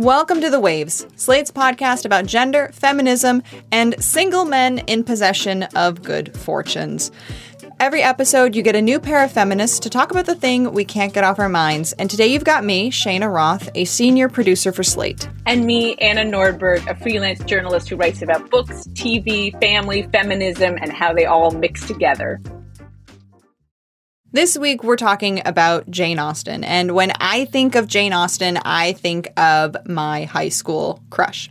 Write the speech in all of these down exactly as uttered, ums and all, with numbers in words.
Welcome to The Waves, Slate's podcast about gender, feminism, and single men in possession of good fortunes. Every episode, you get a new pair of feminists to talk about the thing we can't get off our minds. And today you've got me, Shayna Roth, a senior producer for Slate. And me, Anna Nordberg, a freelance journalist who writes about books, T V, family, feminism, and how they all mix together. This week, we're talking about Jane Austen. And when I think of Jane Austen, I think of my high school crush.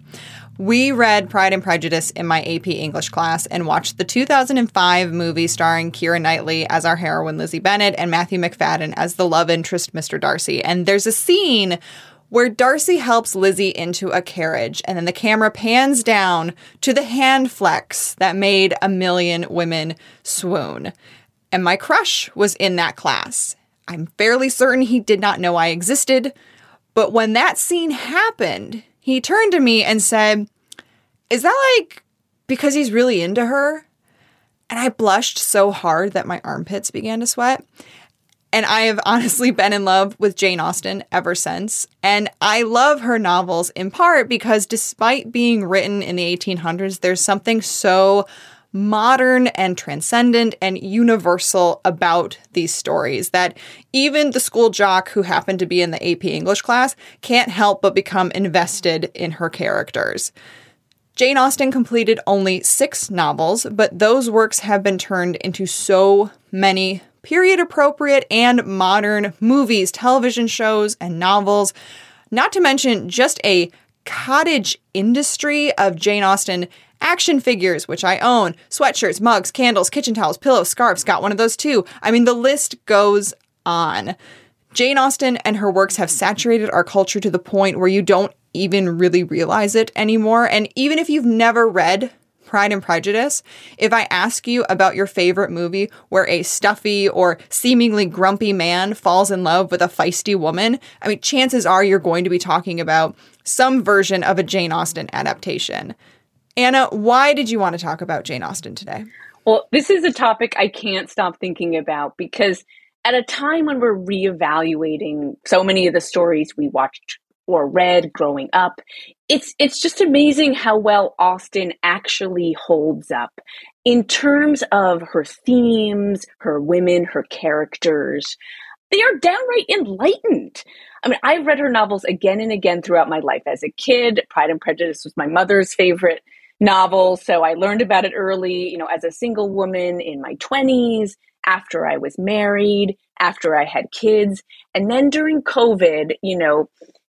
We read Pride and Prejudice in my A P English class and watched the two thousand five movie starring Keira Knightley as our heroine Lizzie Bennet and Matthew Macfadyen as the love interest Mister Darcy. And there's a scene where Darcy helps Lizzie into a carriage, and then the camera pans down to the hand flex that made a million women swoon. And my crush was in that class. I'm fairly certain he did not know I existed, but when that scene happened, he turned to me and said, "Is that like because he's really into her?" And I blushed so hard that my armpits began to sweat. And I have honestly been in love with Jane Austen ever since. And I love her novels in part because despite being written in the eighteen hundreds, there's something so modern and transcendent and universal about these stories that even the school jock who happened to be in the A P English class can't help but become invested in her characters. Jane Austen completed only six novels, but those works have been turned into so many period-appropriate and modern movies, television shows, and novels, not to mention just a cottage industry of Jane Austen action figures, which I own, sweatshirts, mugs, candles, kitchen towels, pillows, scarves, got one of those too. I mean, the list goes on. Jane Austen and her works have saturated our culture to the point where you don't even really realize it anymore. And even if you've never read Pride and Prejudice, if I ask you about your favorite movie where a stuffy or seemingly grumpy man falls in love with a feisty woman, I mean, chances are you're going to be talking about some version of a Jane Austen adaptation. Anna, why did you want to talk about Jane Austen today? Well, this is a topic I can't stop thinking about because at a time when we're reevaluating so many of the stories we watched or read growing up, it's it's just amazing how well Austen actually holds up in terms of her themes, her women, her characters. They are downright enlightened. I mean, I've read her novels again and again throughout my life. As a kid, Pride and Prejudice was my mother's favorite novel, so I learned about it early, you know, as a single woman in my twenties, after I was married, after I had kids. And then during COVID, you know,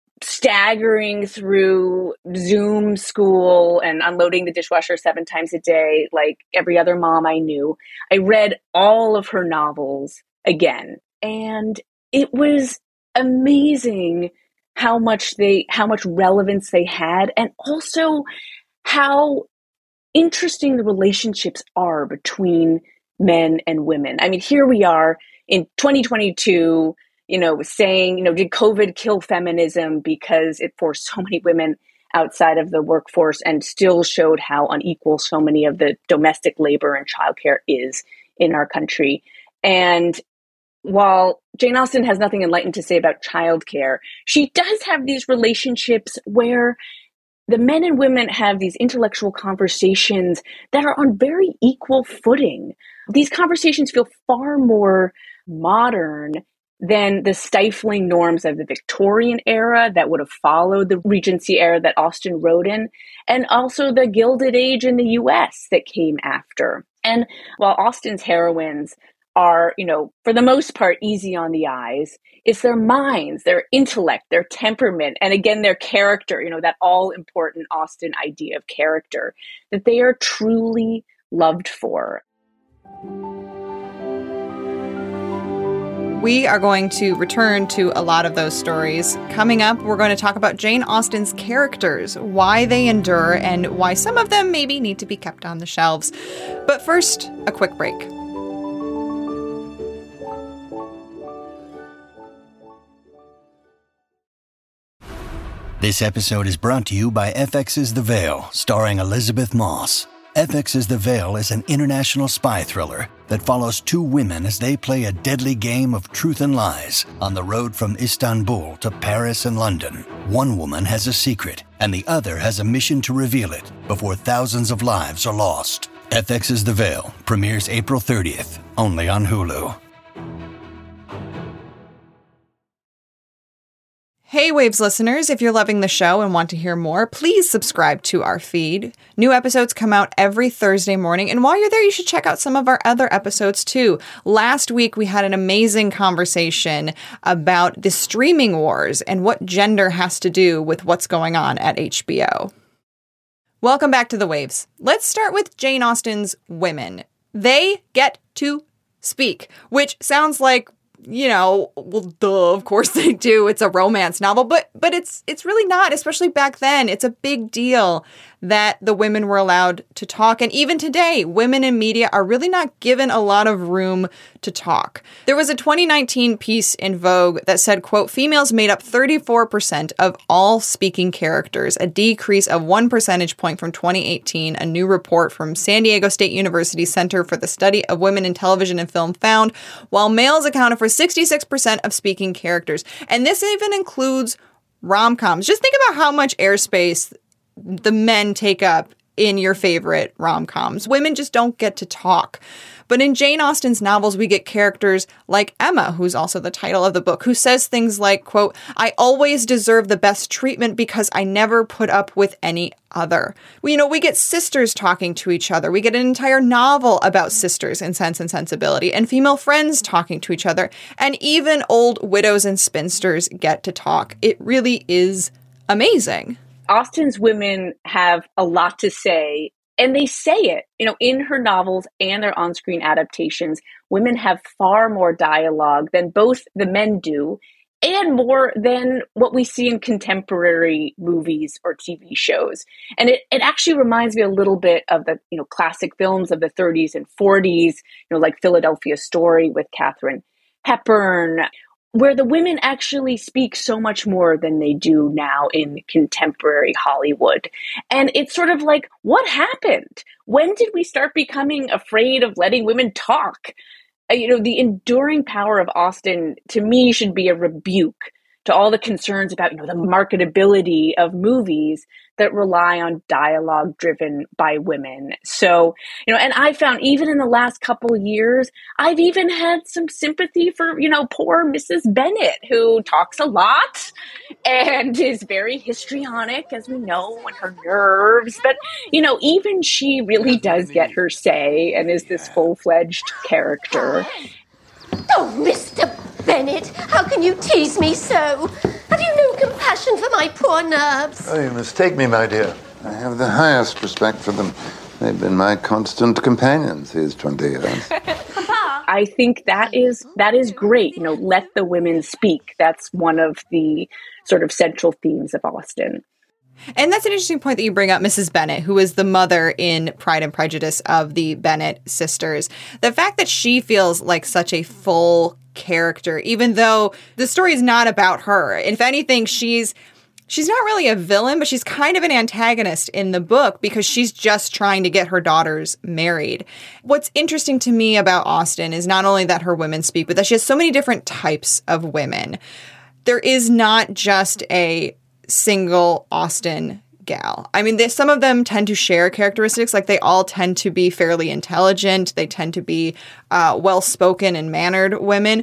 staggering through Zoom school and unloading the dishwasher seven times a day, like every other mom I knew, I read all of her novels again. And it was amazing how much they, how much relevance they had, and also how interesting the relationships are between men and women. I mean, here we are in twenty twenty-two, you know, saying, you know, did COVID kill feminism because it forced so many women outside of the workforce and still showed how unequal so many of the domestic labor and childcare is in our country. And while Jane Austen has nothing enlightened to say about childcare, she does have these relationships where the men and women have these intellectual conversations that are on very equal footing. These conversations feel far more modern than the stifling norms of the Victorian era that would have followed the Regency era that Austen wrote in, and also the Gilded Age in the U S that came after. And while Austen's heroines are, you know, for the most part, easy on the eyes, it's their minds, their intellect, their temperament, and again, their character, you know, that all-important Austen idea of character, that they are truly loved for. We are going to return to a lot of those stories. Coming up, we're going to talk about Jane Austen's characters, why they endure, and why some of them maybe need to be kept on the shelves. But first, a quick break. This episode is brought to you by F X's The Veil, starring Elizabeth Moss. Ethics is the Veil is an international spy thriller that follows two women as they play a deadly game of truth and lies on the road from Istanbul to Paris and London. One woman has a secret, and the other has a mission to reveal it before thousands of lives are lost. Ethics is the Veil premieres April thirtieth, only on Hulu. Hey Waves listeners, if you're loving the show and want to hear more, please subscribe to our feed. New episodes come out every Thursday morning, and while you're there, you should check out some of our other episodes too. Last week, we had an amazing conversation about the streaming wars and what gender has to do with what's going on at H B O. Welcome back to The Waves. Let's start with Jane Austen's women. They get to speak, which sounds like, you know, well, duh, of course they do. It's a romance novel, but but it's it's really not, especially back then. It's a big deal that the women were allowed to talk. And even today, women in media are really not given a lot of room to talk. There was a twenty nineteen piece in Vogue that said, quote, females made up thirty-four percent of all speaking characters, a decrease of one percentage point from twenty eighteen. A new report from San Diego State University Center for the Study of Women in Television and Film found, while males accounted for sixty-six percent of speaking characters. And this even includes rom-coms. Just think about how much airspace the men take up in your favorite rom-coms. Women just don't get to talk. But in Jane Austen's novels, we get characters like Emma, who's also the title of the book, who says things like, quote, I always deserve the best treatment because I never put up with any other. We, you know, we get sisters talking to each other. We get an entire novel about sisters in Sense and Sensibility, and female friends talking to each other. And even old widows and spinsters get to talk. It really is amazing. Austen's women have a lot to say, and they say it, you know, in her novels and their on-screen adaptations. Women have far more dialogue than both the men do, and more than what we see in contemporary movies or T V shows. And it, it actually reminds me a little bit of the, you know, classic films of the thirties and forties, you know, like Philadelphia Story with Katharine Hepburn, where the women actually speak so much more than they do now in contemporary Hollywood. And it's sort of like, what happened? When did we start becoming afraid of letting women talk? Uh, you know, the enduring power of Austen, to me, should be a rebuke to all the concerns about, you know, the marketability of movies that rely on dialogue driven by women. So, you know, and I found even in the last couple of years, I've even had some sympathy for, you know, poor Missus Bennet, who talks a lot and is very histrionic, as we know, and her nerves. But, you know, even she really does get her say and is this full-fledged character. Oh, Mister Bennet, how can you tease me so? Have you no compassion for my poor nerves? Oh, you mistake me, my dear. I have the highest respect for them. They've been my constant companions these twenty years. Papa? I think that is that is great. You know, let the women speak. That's one of the sort of central themes of Austen. And that's an interesting point that you bring up, Missus Bennet, who is the mother in Pride and Prejudice of the Bennet sisters. The fact that she feels like such a full character, even though the story is not about her. If anything, she's she's not really a villain, but she's kind of an antagonist in the book because she's just trying to get her daughters married. What's interesting to me about Austen is not only that her women speak, but that she has so many different types of women. There is not just a single Austen gal. I mean, they, some of them tend to share characteristics, like they all tend to be fairly intelligent. They tend to be uh, well-spoken and mannered women.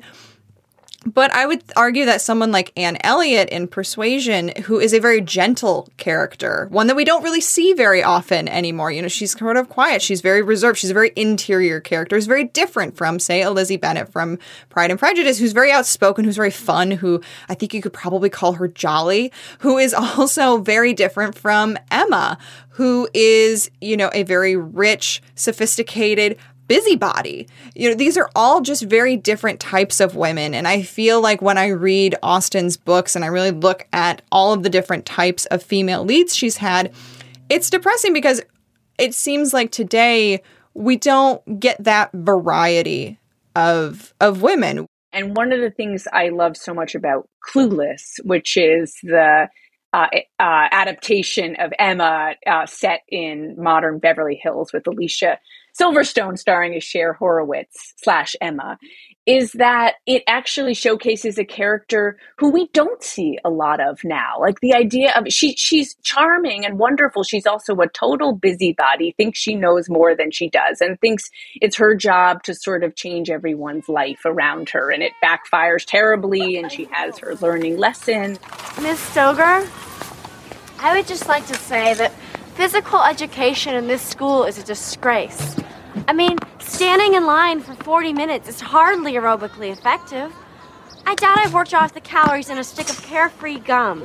But I would argue that someone like Anne Elliot in Persuasion, who is a very gentle character, one that we don't really see very often anymore. You know, she's sort of quiet. She's very reserved. She's a very interior character. Is very different from, say, a Lizzie Bennet from Pride and Prejudice, who's very outspoken, who's very fun, who I think you could probably call her jolly, who is also very different from Emma, who is, you know, a very rich, sophisticated, busybody. You know, these are all just very different types of women. And I feel like when I read Austen's books and I really look at all of the different types of female leads she's had, it's depressing because it seems like today we don't get that variety of of women. And one of the things I love so much about Clueless, which is the uh, uh, adaptation of Emma uh, set in modern Beverly Hills with Alicia Silverstone starring as Cher Horowitz slash Emma, is that it actually showcases a character who we don't see a lot of now. Like the idea of she she's charming and wonderful. She's also a total busybody, thinks she knows more than she does, and thinks it's her job to sort of change everyone's life around her. And it backfires terribly, and she has her learning lesson. Miss Stoger, I would just like to say that physical education in this school is a disgrace. I mean, standing in line for forty minutes is hardly aerobically effective. I doubt I've worked off the calories in a stick of Carefree gum.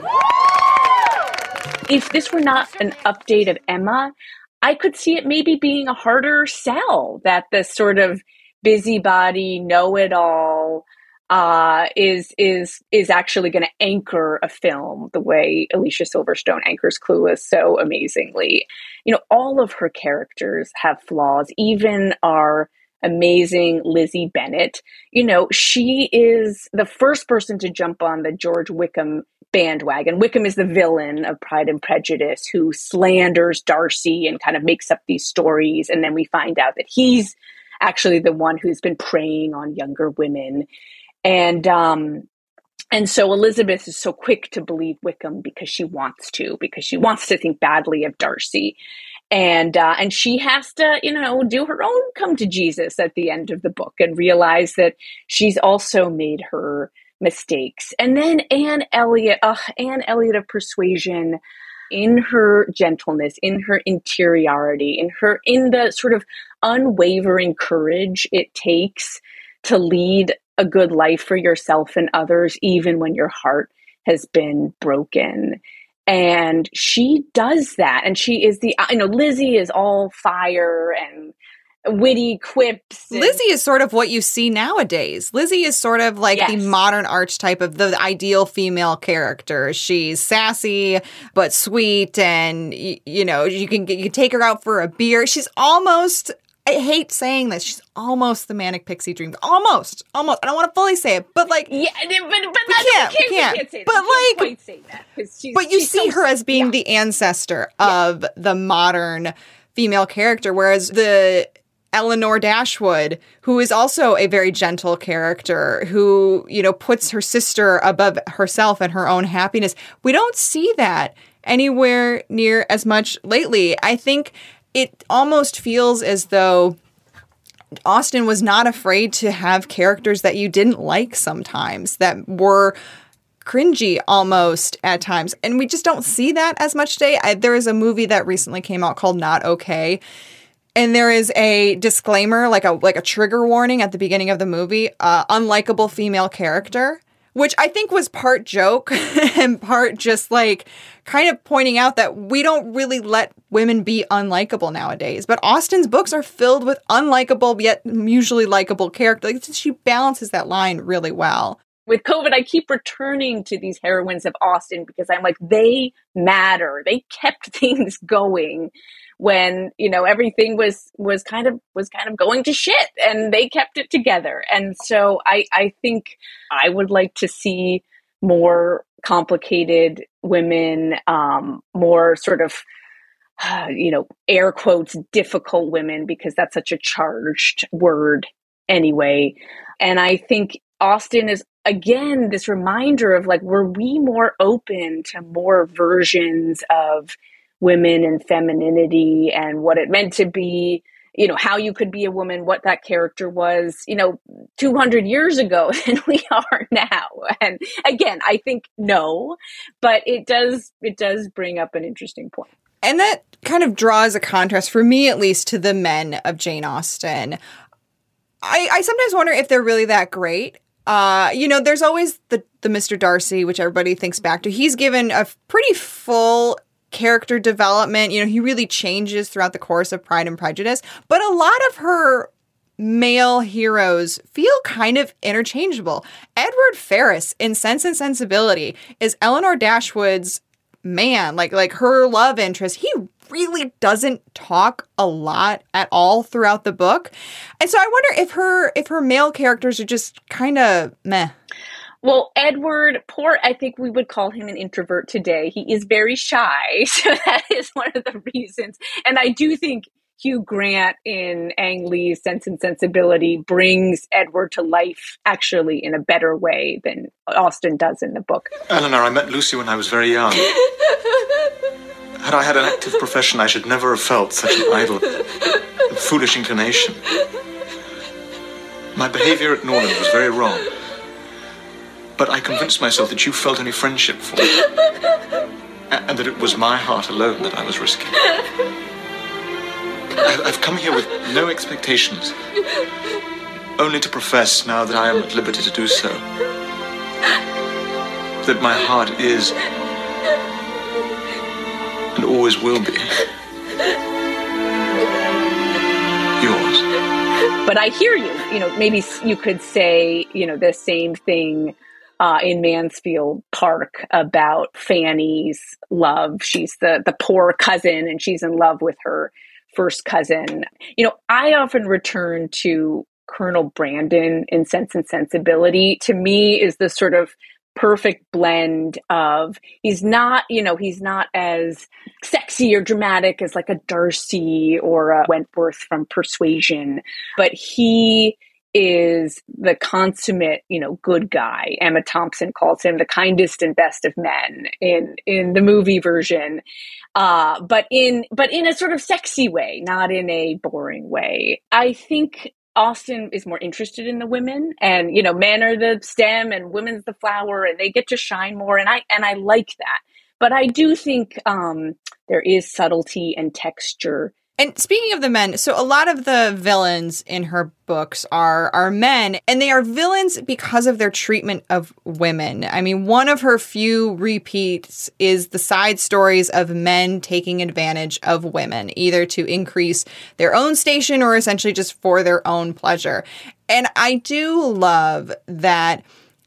If this were not an update of Emma, I could see it maybe being a harder sell, that the sort of busybody, know-it-all uh, is is is actually going to anchor a film the way Alicia Silverstone anchors Clueless so amazingly. You know, all of her characters have flaws, even our amazing Lizzie Bennet. You know, she is the first person to jump on the George Wickham bandwagon. Wickham is the villain of Pride and Prejudice who slanders Darcy and kind of makes up these stories. And then we find out that he's actually the one who's been preying on younger women. And um, and so Elizabeth is so quick to believe Wickham because she wants to, because she wants to think badly of Darcy. And uh, and she has to, you know, do her own come to Jesus at the end of the book and realize that she's also made her mistakes. And then Anne Elliot, uh, Anne Elliot of Persuasion, in her gentleness, in her interiority, in her in the sort of unwavering courage it takes to lead a good life for yourself and others, even when your heart has been broken. And she does that. And she is the, you know, Lizzie is all fire and witty quips. And Lizzie is sort of what you see nowadays. Lizzie is sort of like yes. the modern archetype of the ideal female character. She's sassy, but sweet. And, you know, you can, you can take her out for a beer. She's almost... I hate saying this. She's almost the Manic Pixie Dream. Almost. Almost. I don't want to fully say it, but like... Yeah, but, but we can't, we can't. can't say that. But we like... can't quite say that, she's, but you she's see so, her as being yeah. the ancestor of yeah. the modern female character, whereas the Eleanor Dashwood, who is also a very gentle character, who, you know, puts her sister above herself and her own happiness. We don't see that anywhere near as much lately. I think... It almost feels as though Austen was not afraid to have characters that you didn't like sometimes, that were cringy almost at times. And we just don't see that as much today. I, there is a movie that recently came out called Not Okay. And there is a disclaimer, like a like a trigger warning at the beginning of the movie, uh, unlikable female character, which I think was part joke and part just like kind of pointing out that we don't really let women be unlikable nowadays. But Austen's books are filled with unlikable yet usually likable characters. Like, she balances that line really well. With COVID, I keep returning to these heroines of Austen because I'm like, they matter. They kept things going when, you know, everything was was kind of was kind of going to shit, and they kept it together. And so I, I think I would like to see more complicated women, um, more sort of, uh, you know, air quotes, difficult women, because that's such a charged word anyway. And I think Austen is, again, this reminder of like, were we more open to more versions of women and femininity and what it meant to be, you know, how you could be a woman, what that character was, you know, two hundred years ago than we are now. And again, I think no, but it does, it does bring up an interesting point. And that kind of draws a contrast, for me at least, to the men of Jane Austen. I, I sometimes wonder if they're really that great. Uh, you know, there's always the, the Mister Darcy, which everybody thinks back to. He's given a pretty full character development. You know, he really changes throughout the course of Pride and Prejudice. But a lot of her male heroes feel kind of interchangeable. Edward Ferrars in Sense and Sensibility is Eleanor Dashwood's man, like like her love interest. He really doesn't talk a lot at all throughout the book. And so I wonder if her if her male characters are just kind of meh. Well, Edward, poor, I think we would call him an introvert today. He is very shy. So that is one of the reasons. And I do think Hugh Grant in Ang Lee's Sense and Sensibility brings Edward to life actually in a better way than Austen does in the book. Eleanor, I met Lucy when I was very young. Had I had an active profession, I should never have felt such an idle and foolish inclination. My behavior at Norland was very wrong. But I convinced myself that you felt only friendship for me. And that it was my heart alone that I was risking. I've come here with no expectations, only to profess, now that I am at liberty to do so, that my heart is, and always will be, yours. But I hear you. You know, maybe you could say, you know, the same thing uh, in Mansfield Park about Fanny's love. She's the, the poor cousin, and she's in love with her first cousin. You know, I often return to Colonel Brandon in Sense and Sensibility. To me, is the sort of perfect blend of, he's not, you know, he's not as sexy or dramatic as like a Darcy or a Wentworth from Persuasion, but he is the consummate, you know, good guy. Emma Thompson calls him the kindest and best of men in, in the movie version. Uh, but in, but in a sort of sexy way, not in a boring way. I think Austen is more interested in the women, and, you know, men are the stem and women's the flower, and they get to shine more. And I, and I like that. But I do think, um, there is subtlety and texture. And speaking of the men, so a lot of the villains in her books are are men, and they are villains because of their treatment of women. I mean, one of her few repeats is the side stories of men taking advantage of women, either to increase their own station or essentially just for their own pleasure. And I do love that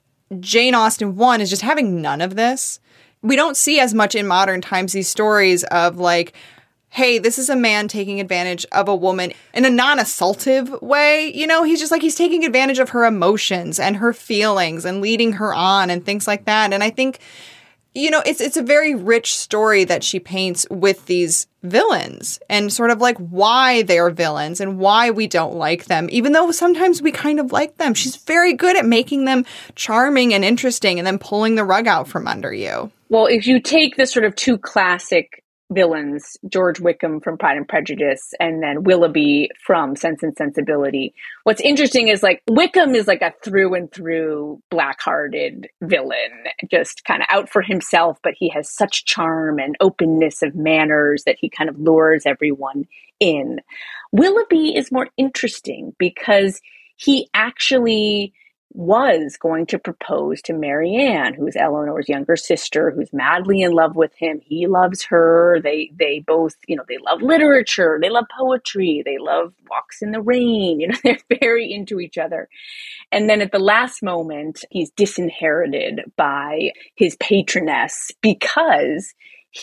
Jane Austen, one, is just having none of this. We don't see as much in modern times these stories of like, hey, this is a man taking advantage of a woman in a non-assaultive way. You know, he's just like, he's taking advantage of her emotions and her feelings and leading her on and things like that. And I think, you know, it's it's a very rich story that she paints with these villains and sort of like why they're villains and why we don't like them, even though sometimes we kind of like them. She's very good at making them charming and interesting and then pulling the rug out from under you. Well, if you take the sort of two classic villains, George Wickham from Pride and Prejudice, and then Willoughby from Sense and Sensibility. What's interesting is like Wickham is like a through and through black-hearted villain, just kind of out for himself, but he has such charm and openness of manners that he kind of lures everyone in. Willoughby is more interesting because he actually was going to propose to Marianne, who's Eleanor's younger sister, who's madly in love with him. He loves her. They they both, you know, they love literature. They love poetry. They love walks in the rain. You know, they're very into each other. And then at the last moment, he's disinherited by his patroness because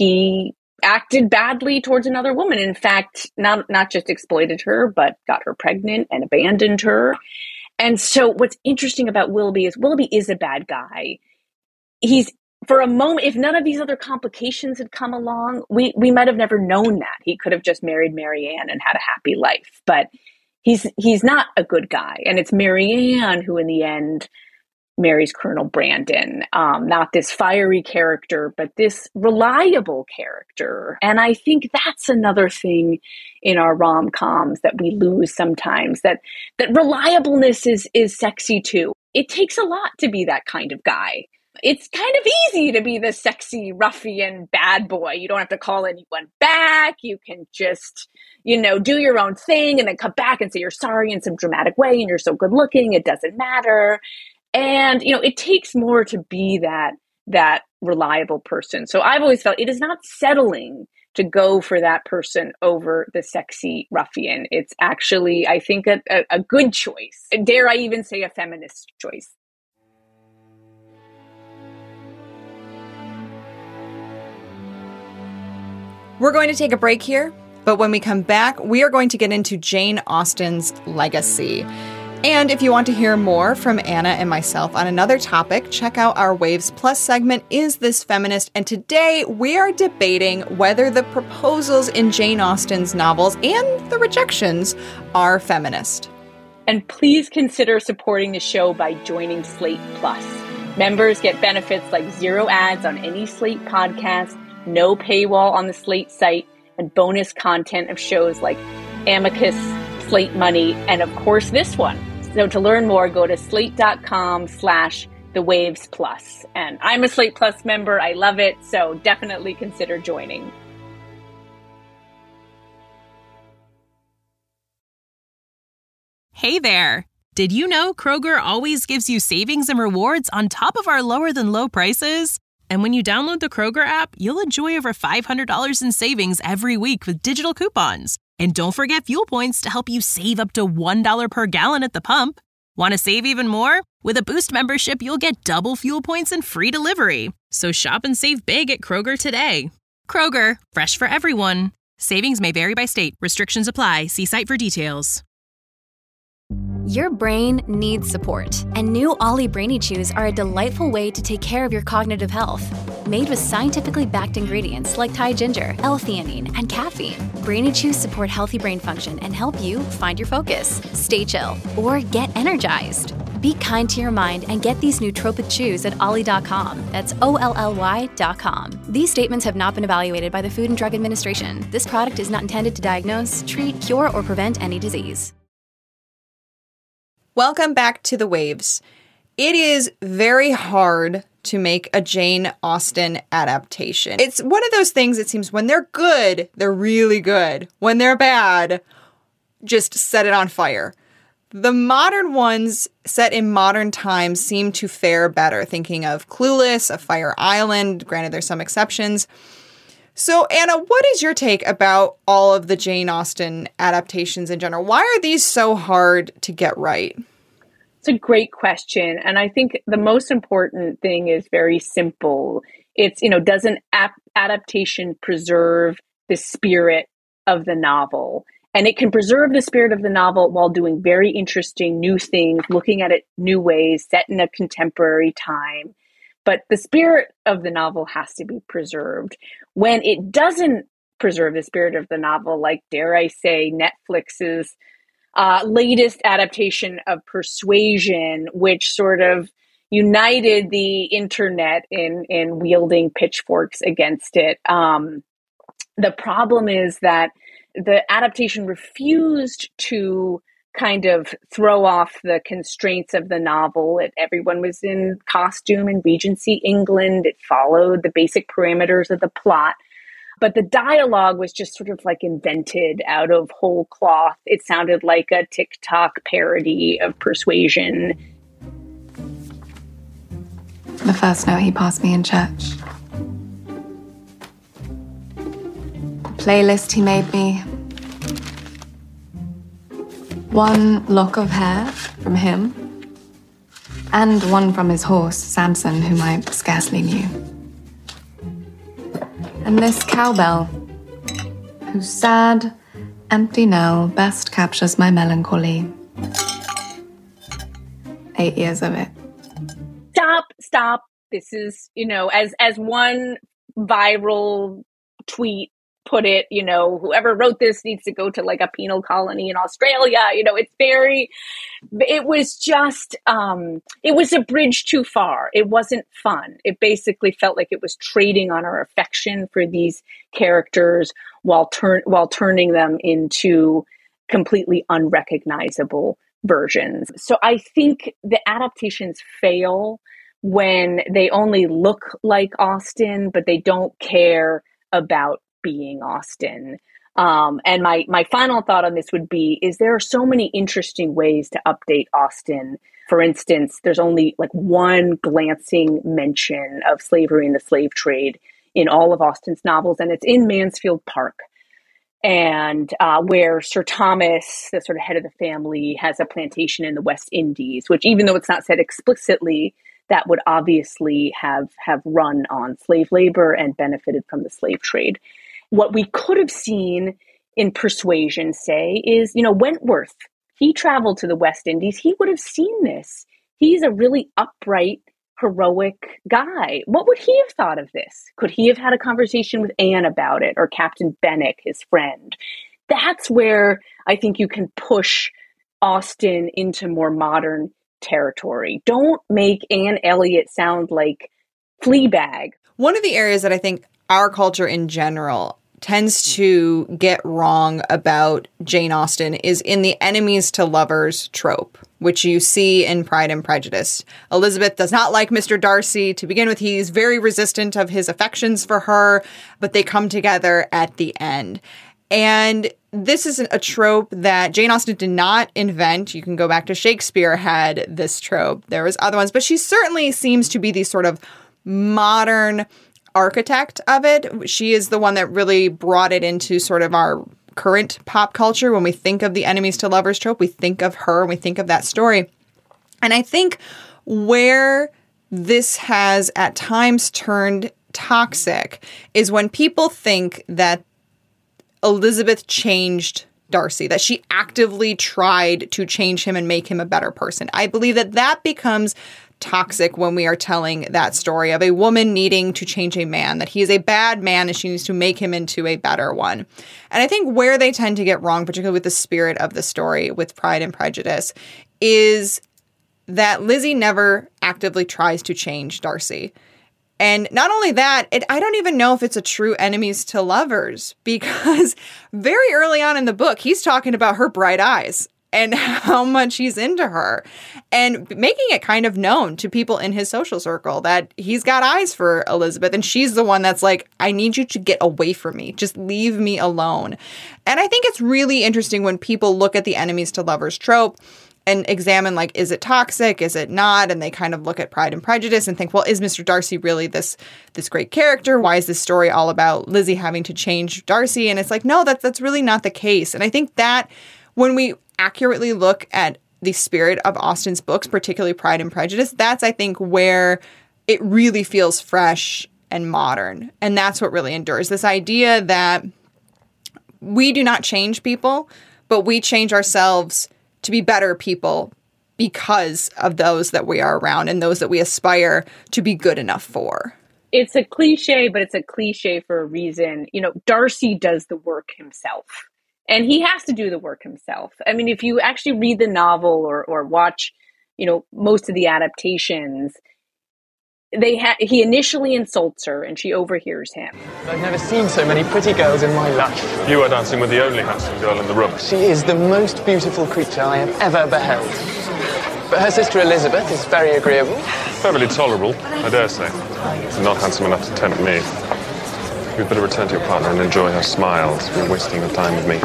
he acted badly towards another woman. In fact, not not just exploited her, but got her pregnant and abandoned her. And so what's interesting about Willoughby is Willoughby is a bad guy. He's, for a moment, if none of these other complications had come along, we, we might have never known that. He could have just married Marianne and had a happy life. But he's he's not a good guy. And it's Marianne who, in the end, marries Colonel Brandon. Um, not this fiery character, but this reliable character. And I think that's another thing in our rom-coms that we lose sometimes, that that reliableness is is sexy too. It takes a lot to be that kind of guy. It's kind of easy to be the sexy ruffian bad boy. You don't have to call anyone back. You can just, you know, do your own thing and then come back and say you're sorry in some dramatic way and you're so good looking, it doesn't matter. And, you know, it takes more to be that that reliable person. So I've always felt it is not settling to go for that person over the sexy ruffian. It's actually, I think, a, a, a good choice. Dare I even say a feminist choice. We're going to take a break here, but when we come back, we are going to get into Jane Austen's legacy. And if you want to hear more from Anna and myself on another topic, check out our Waves Plus segment, Is This Feminist? And today we are debating whether the proposals in Jane Austen's novels and the rejections are feminist. And please consider supporting the show by joining Slate Plus. Members get benefits like zero ads on any Slate podcast, no paywall on the Slate site, and bonus content of shows like Amicus, Slate Money, and of course this one. So to learn more, go to slate.com slash the waves plus. And I'm a Slate Plus member. I love it. So definitely consider joining. Hey there. Did you know Kroger always gives you savings and rewards on top of our lower than low prices? And when you download the Kroger app, you'll enjoy over five hundred dollars in savings every week with digital coupons. And don't forget fuel points to help you save up to one dollar per gallon at the pump. Want to save even more? With a Boost membership, you'll get double fuel points and free delivery. So shop and save big at Kroger today. Kroger, fresh for everyone. Savings may vary by state. Restrictions apply. See site for details. Your brain needs support, and new Ollie Brainy Chews are a delightful way to take care of your cognitive health. Made with scientifically backed ingredients like Thai ginger, L-theanine, and caffeine, Brainy Chews support healthy brain function and help you find your focus, stay chill, or get energized. Be kind to your mind and get these nootropic chews at ollie dot com. That's O L L Y dot com. These statements have not been evaluated by the Food and Drug Administration. This product is not intended to diagnose, treat, cure, or prevent any disease. Welcome back to The Waves. It is very hard to make a Jane Austen adaptation. It's one of those things, it seems, when they're good, they're really good. When they're bad, just set it on fire. The modern ones set in modern times seem to fare better, thinking of Clueless, of Fire Island, granted there's some exceptions. So, Anna, what is your take about all of the Jane Austen adaptations in general? Why are these so hard to get right? It's a great question. And I think the most important thing is very simple. It's, you know, does an ap- adaptation preserve the spirit of the novel? And it can preserve the spirit of the novel while doing very interesting new things, looking at it new ways, set in a contemporary time. But the spirit of the novel has to be preserved. When it doesn't preserve the spirit of the novel, like, dare I say, Netflix's uh, latest adaptation of Persuasion, which sort of united the internet in, in wielding pitchforks against it. Um, the problem is that the adaptation refused to kind of throw off the constraints of the novel. It, everyone was in costume in Regency England. It followed the basic parameters of the plot. But the dialogue was just sort of like invented out of whole cloth. It sounded like a TikTok parody of Persuasion. The first note he passed me in church. The playlist he made me. One lock of hair from him, and one from his horse, Samson, whom I scarcely knew. And this cowbell, whose sad, empty knell best captures my melancholy. Eight years of it. Stop, stop. This is, you know, as as one viral tweet put it, you know, whoever wrote this needs to go to like a penal colony in Australia. You know, it's very, it was just, um, it was a bridge too far. It wasn't fun. It basically felt like it was trading on our affection for these characters while turn while turning them into completely unrecognizable versions. So I think the adaptations fail when they only look like Austen, but they don't care about being Austen. Um, and my my final thought on this would be, is there are so many interesting ways to update Austen. For instance, there's only like one glancing mention of slavery and the slave trade in all of Austen's novels, and it's in Mansfield Park. And uh, where Sir Thomas, the sort of head of the family, has a plantation in the West Indies, which, even though it's not said explicitly, that would obviously have, have run on slave labor and benefited from the slave trade. What we could have seen in Persuasion, say, is, you know, Wentworth. he traveled to the West Indies, he would have seen this. He's a really upright, heroic guy. What would he have thought of this? Could he have had a conversation with Anne about it, or Captain Benwick, his friend? That's where I think you can push Austen into more modern territory. Don't make Anne Elliot sound like Fleabag. One of the areas that I think our culture in general tends to get wrong about Jane Austen is in the enemies to lovers trope, which you see in Pride and Prejudice. Elizabeth does not like Mister Darcy. To begin with, he's very resistant of his affections for her, but they come together at the end. And this is a trope that Jane Austen did not invent. You can go back to Shakespeare had this trope. There was other ones, but she certainly seems to be the sort of modern architect of it. She is the one that really brought it into sort of our current pop culture. When we think of the enemies to lovers trope, we think of her and we think of that story. And I think where this has at times turned toxic is when people think that Elizabeth changed Darcy, that she actively tried to change him and make him a better person. I believe that that becomes toxic when we are telling that story of a woman needing to change a man, that he is a bad man and she needs to make him into a better one. And I think where they tend to get wrong, particularly with the spirit of the story with Pride and Prejudice, is that Lizzie never actively tries to change Darcy. And not only that, it, I don't even know if it's a true enemies to lovers, because very early on in the book, he's talking about her bright eyes and how much he's into her, and making it kind of known to people in his social circle that he's got eyes for Elizabeth. And she's the one that's like, I need you to get away from me. Just leave me alone. And I think it's really interesting when people look at the enemies to lovers trope and examine, like, is it toxic? Is it not? And they kind of look at Pride and Prejudice and think, well, is Mister Darcy really this this great character? Why is this story all about Lizzie having to change Darcy? And it's like, no, that, that's really not the case. And I think that when we accurately look at the spirit of Austen's books, particularly Pride and Prejudice, that's, I think, where it really feels fresh and modern. And that's what really endures. This idea that we do not change people, but we change ourselves to be better people because of those that we are around and those that we aspire to be good enough for. It's a cliche, but it's a cliche for a reason. You know, Darcy does the work himself, and he has to do the work himself. I mean, if you actually read the novel or or watch, you know, most of the adaptations, they ha- he initially insults her and she overhears him. I've never seen so many pretty girls in my life. You are dancing with the only handsome girl in the room. She is the most beautiful creature I have ever beheld. But her sister Elizabeth is very agreeable. Perfectly tolerable, I dare say. Not handsome enough to tempt me. You'd better return to your partner and enjoy her smiles. You're wasting your time with me.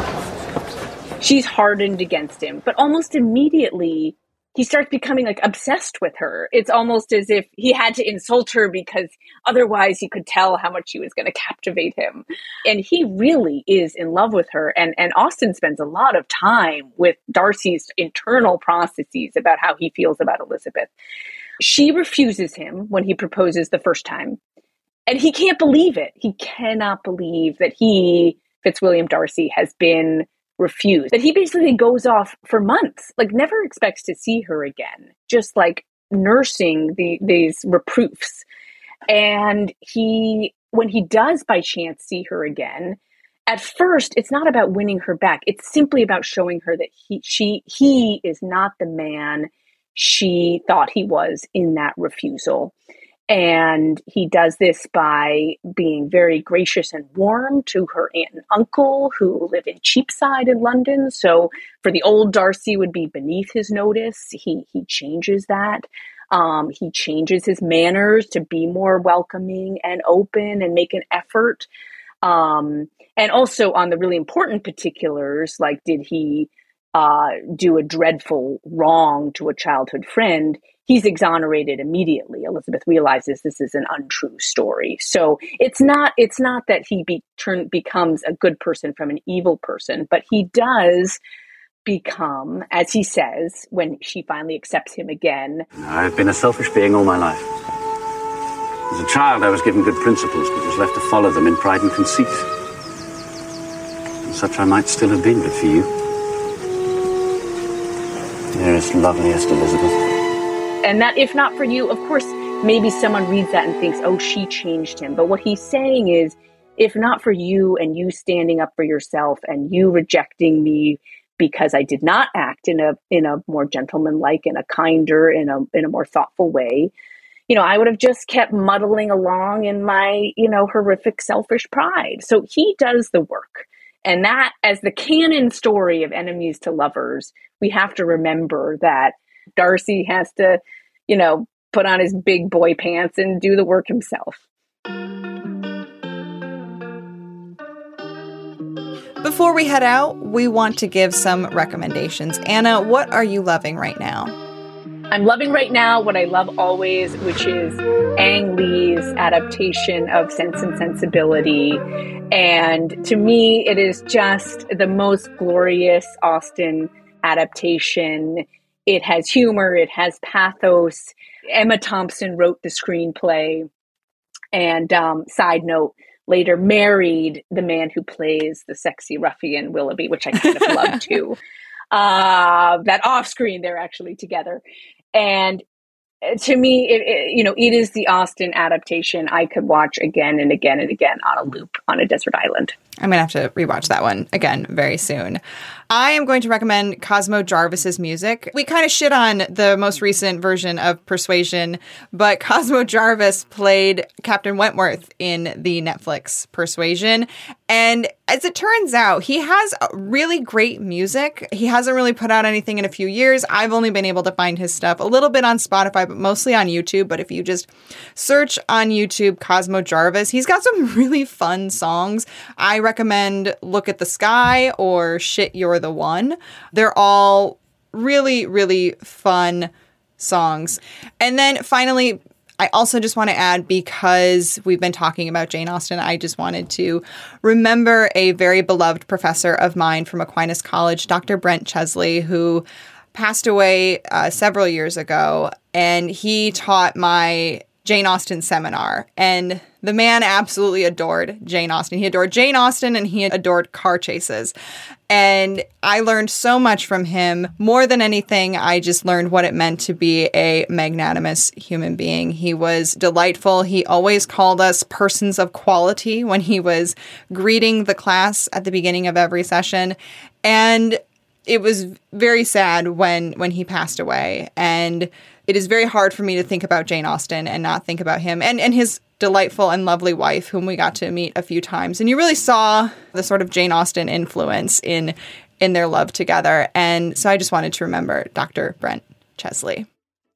She's hardened against him, but almost immediately he starts becoming like obsessed with her. It's almost as if he had to insult her because otherwise he could tell how much she was going to captivate him. And he really is in love with her. And, and Austen spends a lot of time with Darcy's internal processes about how he feels about Elizabeth. She refuses him when he proposes the first time. And he can't believe it. He cannot believe that he, Fitzwilliam Darcy, has been refused, that he basically goes off for months, like never expects to see her again, just like nursing the, these reproofs. And he, when he does by chance see her again, at first, it's not about winning her back. It's simply about showing her that he, she, he is not the man she thought he was in that refusal. And he does this by being very gracious and warm to her aunt and uncle who live in Cheapside in London. So for the old Darcy would be beneath his notice. He he changes that. Um, he changes his manners to be more welcoming and open and make an effort. Um, and also on the really important particulars, like did he uh, do a dreadful wrong to a childhood friend? He's exonerated immediately. Elizabeth realizes this is an untrue story. So it's not it's not that he be, turn, becomes a good person from an evil person, but he does become, as he says, when she finally accepts him again. I've been a selfish being all my life. As a child, I was given good principles, but was left to follow them in pride and conceit. And such I might still have been, but for you. Dearest, loveliest Elizabeth. And that, if not for you, of course, maybe someone reads that and thinks, oh, she changed him. But what he's saying is, if not for you and you standing up for yourself and you rejecting me because I did not act in a in a more gentlemanlike, in a kinder, in a in a more thoughtful way, you know, I would have just kept muddling along in my, you know, horrific selfish pride. So he does the work. And that, as the canon story of enemies to lovers, we have to remember that Darcy has to, you know, put on his big boy pants and do the work himself. Before we head out, we want to give some recommendations. Anna, what are you loving right now? I'm loving right now what I love always, which is Ang Lee's adaptation of Sense and Sensibility. And to me, it is just the most glorious Austen adaptation. It has humor, it has pathos. Emma Thompson wrote the screenplay. And um, side note, later married the man who plays the sexy ruffian Willoughby, which I kind of love too. Uh, that off screen, they're actually together. And to me, it, it, you know, it is the Austen adaptation I could watch again and again and again on a loop on a desert island. I'm going to have to rewatch that one again very soon. I am going to recommend Cosmo Jarvis's music. We kind of shit on the most recent version of Persuasion, but Cosmo Jarvis played Captain Wentworth in the Netflix Persuasion. And as it turns out, he has really great music. He hasn't really put out anything in a few years. I've only been able to find his stuff a little bit on Spotify, but mostly on YouTube. But if you just search on YouTube Cosmo Jarvis, he's got some really fun songs. I recommend Look at the Sky or Shit, You're the One. They're all really, really fun songs. And then finally, I also just want to add, because we've been talking about Jane Austen, I just wanted to remember a very beloved professor of mine from Aquinas College, Doctor Brent Chesley, who passed away uh, several years ago. And he taught my Jane Austen seminar. And the man absolutely adored Jane Austen. He adored Jane Austen and he adored car chases. And I learned so much from him. More than anything, I just learned what it meant to be a magnanimous human being. He was delightful. He always called us persons of quality when he was greeting the class at the beginning of every session. And it was very sad when, when he passed away. And it is very hard for me to think about Jane Austen and not think about him and, and his delightful and lovely wife, whom we got to meet a few times. And you really saw the sort of Jane Austen influence in in their love together. And so I just wanted to remember Doctor Brent Chesley.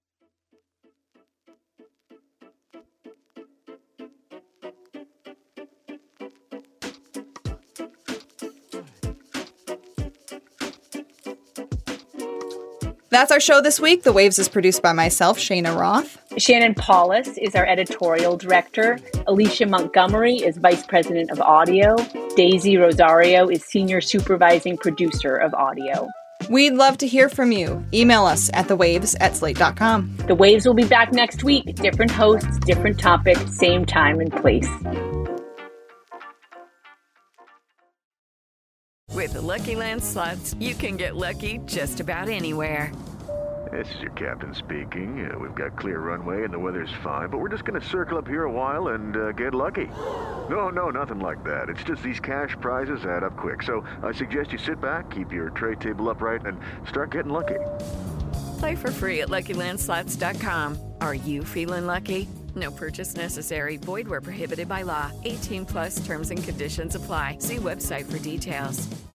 That's our show this week. The Waves is produced by myself, Shayna Roth. Shannon Paulus is our editorial director. Alicia Montgomery is vice president of audio. Daisy Rosario is senior supervising producer of audio. We'd love to hear from you. Email us at thewaves at slate dot com. The Waves will be back next week. Different hosts, different topic, same time and place. With the Lucky Land Slots, you can get lucky just about anywhere. This is your captain speaking. Uh, we've got clear runway and the weather's fine, but we're just going to circle up here a while and uh, get lucky. No, no, nothing like that. It's just these cash prizes add up quick. So I suggest you sit back, keep your tray table upright, and start getting lucky. Play for free at Lucky Land Slots dot com. Are you feeling lucky? No purchase necessary. Void where prohibited by law. eighteen plus terms and conditions apply. See website for details.